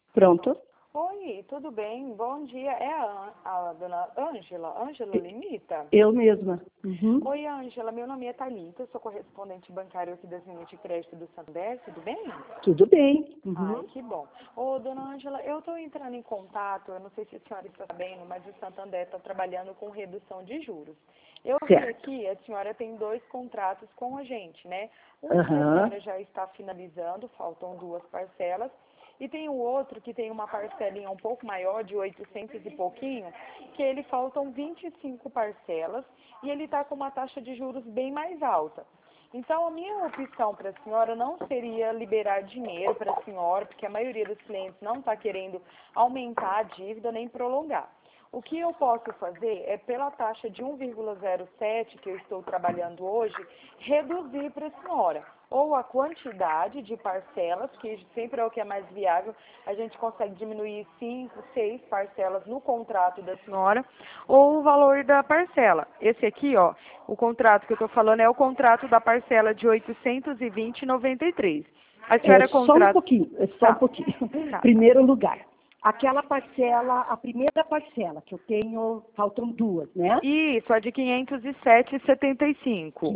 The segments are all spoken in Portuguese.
Pronto. Oi, tudo bem? Bom dia. É a dona Ângela? Ângela Limita? Eu mesma. Uhum. Oi, Ângela. Meu nome é Thalita, sou correspondente bancário aqui das linhas de crédito do Santander. Tudo bem? Tudo bem. Ai, Uhum. que bom. Ô, dona Ângela, eu estou entrando em contato, eu não sei se a senhora está sabendo, mas o Santander está trabalhando com redução de juros. Eu vi Certo. aqui, a senhora tem 2 contratos com a gente, né? Um que a Aham. senhora já está finalizando, faltam 2 parcelas, e tem o outro que tem uma parcelinha um pouco maior, de 800 e pouquinho, que ele faltam 25 parcelas, e ele está com uma taxa de juros bem mais alta. Então, a minha opção para a senhora não seria liberar dinheiro para a senhora, porque a maioria dos clientes não está querendo aumentar a dívida nem prolongar. O que eu posso fazer é, pela taxa de 1,07 que eu estou trabalhando hoje, reduzir para a senhora. Ou a quantidade de parcelas, que sempre é o que é mais viável, a gente consegue diminuir 5, 6 parcelas no contrato da senhora, ou o valor da parcela. Esse aqui, ó, o contrato que eu estou falando é o contrato da parcela de 820,93. A É senhora só um contrata... pouquinho, é só um Tá, pouquinho. tá. Primeiro lugar, aquela parcela, a primeira parcela que eu tenho, faltam duas, né? Isso, a de 507,75.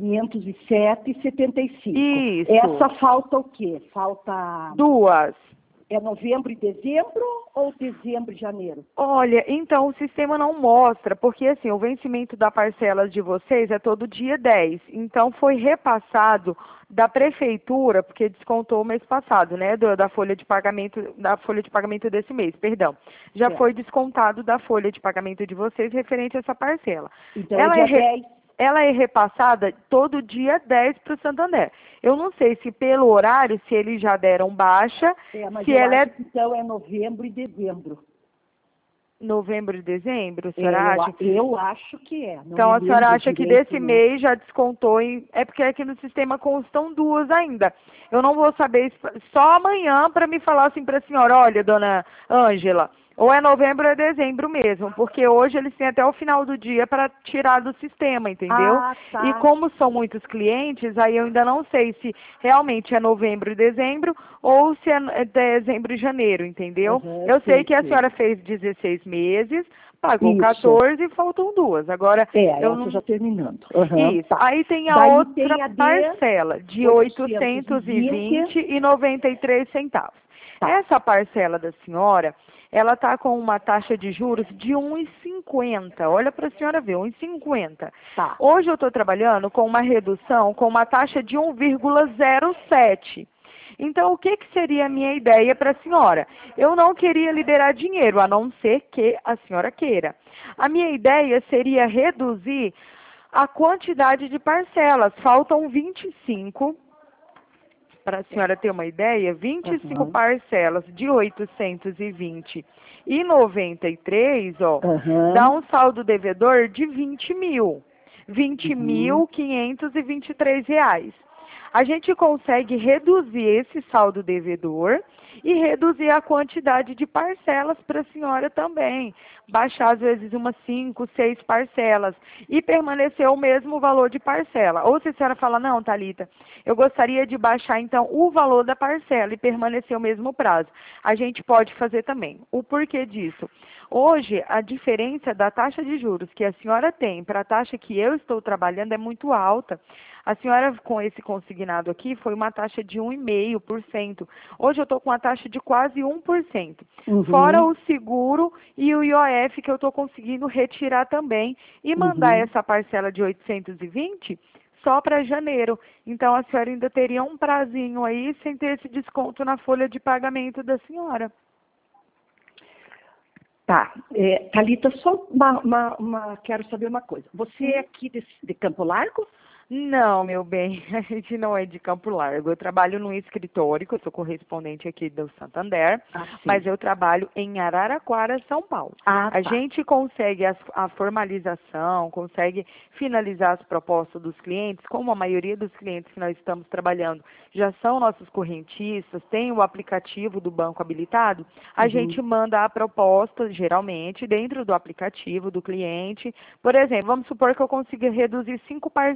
507,75. Isso, Essa falta o quê? Falta, duas. é novembro e dezembro ou dezembro e janeiro? Olha, então o sistema não mostra, porque assim, o vencimento da parcela de vocês é todo dia 10. Então foi repassado da prefeitura, porque descontou o mês passado, né, da folha de pagamento desse mês, perdão. Já foi Certo. descontado da folha de pagamento de vocês referente a essa parcela. Então é Ela é dia 10. ela é repassada todo dia 10 para o Santander. Eu não sei se pelo horário, se eles já deram baixa, Mas se eu ela acho é que então é novembro e dezembro. novembro e dezembro, a senhora acha? Eu acho que é. Não Então me a senhora lembro acha que direito, desse não. mês já descontou em... É porque aqui no sistema constam duas ainda. Eu não vou saber só amanhã para me falar assim para a senhora, olha, dona Ângela, ou é novembro ou é dezembro mesmo, porque hoje eles têm até o final do dia para tirar do sistema, entendeu? Ah, E tá. como são muitos clientes, aí eu ainda não sei se realmente é novembro e dezembro ou se é dezembro e janeiro, entendeu? Aham, Eu sei sei, que a sei. senhora fez 16 meses, pagou Isso. 14 e faltam duas. Agora, eu Essa não... já terminando. Aham, Isso. tá. Aí tem a Daí outra tem a de parcela de 820. 820,93 centavos. Tá. Essa parcela da senhora, ela está com uma taxa de juros de 1,50. Olha para a senhora ver, 1,50. Tá. Hoje eu estou trabalhando com uma redução com uma taxa de 1,07. Então, o que, que seria a minha ideia para a senhora? Eu não queria liberar dinheiro, a não ser que a senhora queira. A minha ideia seria reduzir a quantidade de parcelas. Faltam 25, para a senhora ter uma ideia, 25 Aham. parcelas de 820,93, ó, dá Aham. um saldo devedor de 20 mil. Uhum. 20.523 reais. A gente consegue reduzir esse saldo devedor e reduzir a quantidade de parcelas para a senhora também. Baixar, às vezes, umas 5, 6 parcelas e permanecer o mesmo valor de parcela. Ou se a senhora fala, não, Thalita, eu gostaria de baixar, então, o valor da parcela e permanecer o mesmo prazo. A gente pode fazer também. O porquê disso? Hoje, a diferença da taxa de juros que a senhora tem para a taxa que eu estou trabalhando é muito alta. A senhora, com esse consignado aqui, foi uma taxa de 1,5%. Hoje eu estou com uma taxa de quase 1%. Fora Uhum. o seguro e o IOF que eu estou conseguindo retirar também e mandar Uhum. essa parcela de 820 só para janeiro. Então a senhora ainda teria um prazinho aí sem ter esse desconto na folha de pagamento da senhora. Tá. Thalita, só quero saber uma coisa. Você é aqui de Campo Largo? Não, meu bem, a gente não é de Campo Largo. Eu trabalho num escritório, que eu sou correspondente aqui do Santander, Ah, mas sim. eu trabalho em Araraquara, São Paulo. Ah, A tá. gente consegue a formalização, consegue finalizar as propostas dos clientes, como a maioria dos clientes que nós estamos trabalhando já são nossos correntistas, tem o aplicativo do banco habilitado, a Uhum. gente manda a proposta, geralmente, dentro do aplicativo do cliente. Por exemplo, vamos supor que eu consiga reduzir 5 parcelas.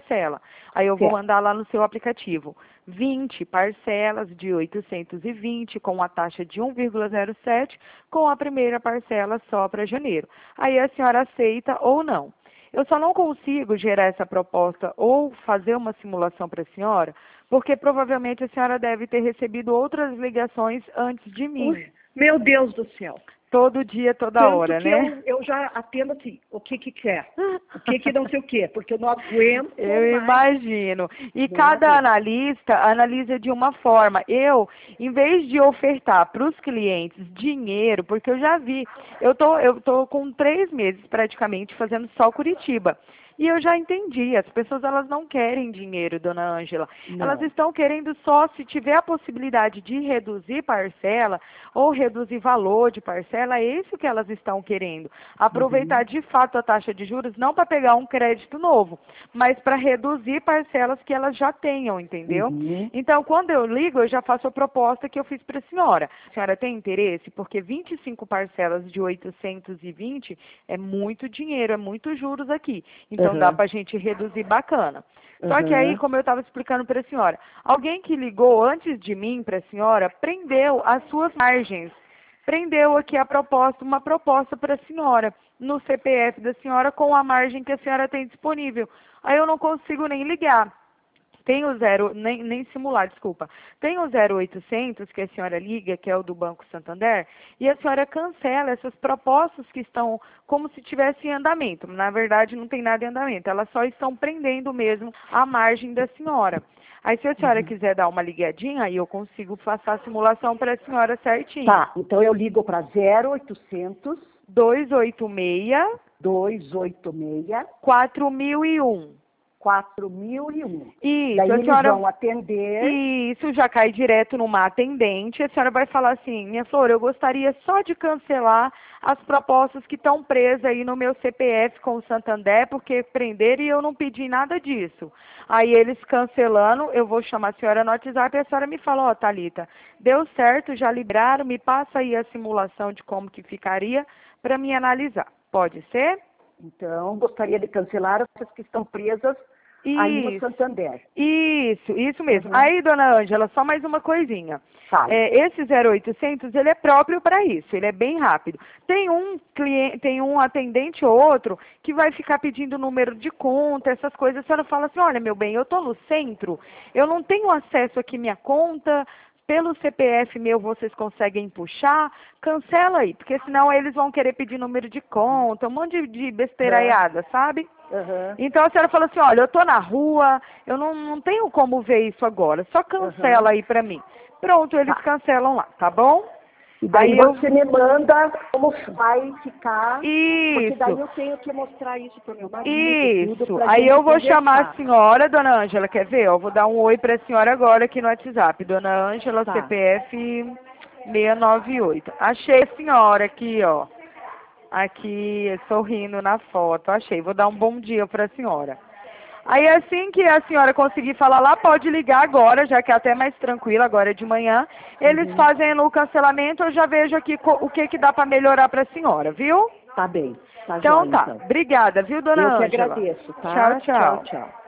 Aí eu vou Certo. mandar lá no seu aplicativo. 20 parcelas de 820 com a taxa de 1,07, com a primeira parcela só para janeiro. Aí a senhora aceita ou não. Eu só não consigo gerar essa proposta ou fazer uma simulação para a senhora, porque provavelmente a senhora deve ter recebido outras ligações antes de mim. Ui, meu Deus do céu. Todo dia, toda Tanto hora, que né? eu já atendo assim, o que que quer? O que que não sei o quê? Porque eu não aguento Eu mais. imagino. E Não cada aguento. analista analisa de uma forma. Eu, em vez de ofertar para os clientes dinheiro, porque eu já vi, eu tô com 3 meses praticamente fazendo só Curitiba. E eu já entendi, as pessoas elas não querem dinheiro, dona Ângela. Elas Não. estão querendo só, se tiver a possibilidade de reduzir parcela ou reduzir valor de parcela, é isso que elas estão querendo. Aproveitar de fato a taxa de juros, não para pegar um crédito novo, mas para reduzir parcelas que elas já tenham, entendeu? Uhum. Então, quando eu ligo, eu já faço a proposta que eu fiz para a senhora. A senhora tem interesse? Porque 25 parcelas de 820 é muito dinheiro, é muito juros aqui. Então, dá Aham. para a gente reduzir bacana. Só que aí, Aham. como eu estava explicando para a senhora, alguém que ligou antes de mim para a senhora prendeu as suas margens. Prendeu aqui a proposta, uma proposta para a senhora, no CPF da senhora, com a margem que a senhora tem disponível. Aí eu não consigo nem ligar. Tem o nem simular, desculpa. Tem o 0800 que a senhora liga, que é o do Banco Santander, e a senhora cancela essas propostas que estão como se tivesse em andamento. Na verdade, não tem nada em andamento, elas só estão prendendo mesmo a margem da senhora. Aí, se a senhora Uhum. quiser dar uma ligadinha, aí eu consigo passar a simulação para a senhora certinho. Tá, então eu ligo para 0800 286 286 4001. 4001. Isso, Daí a eles senhora. vão atender. Isso já cai direto numa atendente. A senhora vai falar assim: minha Flor, eu gostaria só de cancelar as propostas que estão presas aí no meu CPF com o Santander, porque prenderam e eu não pedi nada disso. Aí eles cancelando, eu vou chamar a senhora no WhatsApp e a senhora me fala: ó, Thalita, deu certo, já liberaram, me passa aí a simulação de como que ficaria para me analisar. Pode ser? Então, gostaria de cancelar essas que estão presas aí no Isso. Santander. Isso mesmo. Uhum. Aí, dona Ângela, só mais uma coisinha. Fala. Esse 0800, ele é próprio para isso, ele é bem rápido. Tem um cliente, tem um atendente ou outro que vai ficar pedindo número de conta, essas coisas. A senhora fala assim: olha, meu bem, eu estou no centro, eu não tenho acesso aqui à minha conta, pelo CPF meu vocês conseguem puxar, cancela aí, porque senão eles vão querer pedir número de conta, um monte de besteiraiada, sabe? Uhum. Então a senhora fala assim: olha, eu estou na rua, eu não tenho como ver isso agora, só cancela aí para mim. Pronto, eles Tá. cancelam lá, tá bom? E daí Aí eu. você me manda como vai ficar, porque daí Isso, eu tenho que mostrar isso para o meu marido, tudo, isso. para Aí gente eu vou chamar a conversar. senhora, dona Ângela, quer ver? Eu vou dar um oi para a senhora agora aqui no WhatsApp. Dona Ângela, Tá. CPF 698. Achei a senhora aqui, ó. Aqui, sorrindo na foto. Achei. Vou dar um bom dia para a senhora. Aí, assim que a senhora conseguir falar lá, pode ligar agora, já que é até mais tranquilo, agora é de manhã. Eles Uhum. fazem o cancelamento, eu já vejo aqui o que que dá para melhorar para a senhora, viu? Tá bem. Tá Então jóia, tá. então. Obrigada, viu, dona Eu que Ângela? agradeço, tá? Tchau, Tchau, tchau. tchau.